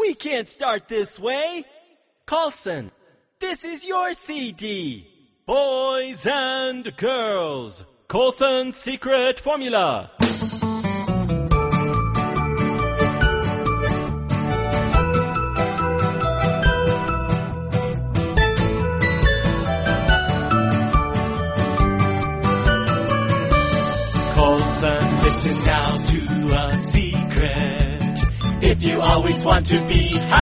We can't start this way. Carlson, this is your CD. Boys and girls, Coulson's secret formula. Coulson, listen now to a secret. If you always want to be